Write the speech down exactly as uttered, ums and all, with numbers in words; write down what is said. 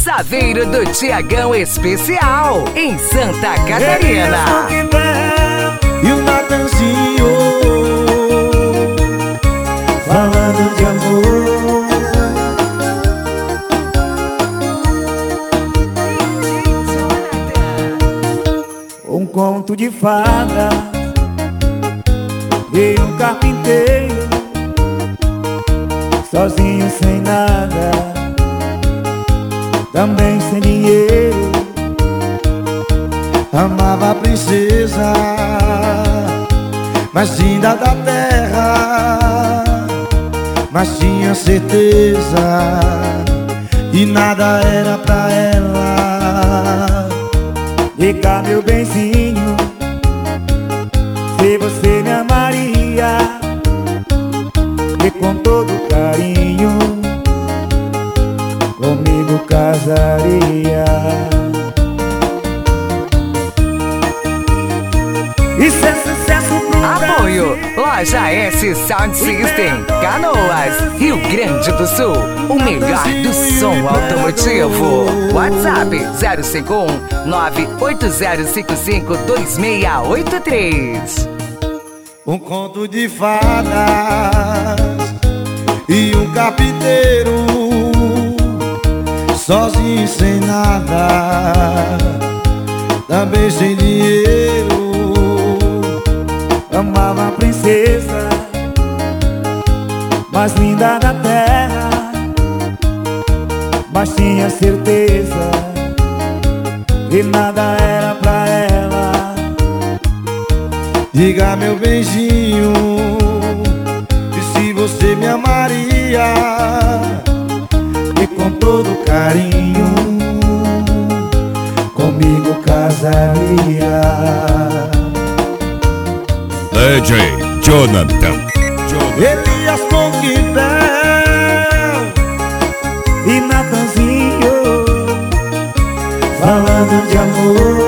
Saveiro do Tiagão Especial, em Santa Catarina. E o Natanzinho falando de amor. Um conto de fada e um carpinteiro, sozinho sem nada, também sem dinheiro. Amava a princesa mais linda da terra, mas tinha certeza que nada era pra ela. Liga, meu benzinho, se você me amaria, e com todo carinho comigo casaria. Isso é sucesso pro Apoio, Brasil. Loja S Sound System, Canoas, Rio Grande do Sul. O melhor do som automotivo. WhatsApp zero cinco um nove oito zero cinco cinco dois seis oito três. Um conto de fadas e um carpinteiro, sozinho sem nada, também sem dinheiro. Amava a princesa mais linda da terra, mas tinha certeza que nada era pra ela. Diga, meu beijinho, e se você me amaria, e com todo carinho comigo casaria. D J Jonathan. Elias Conquibel e Natanzinho falando de amor.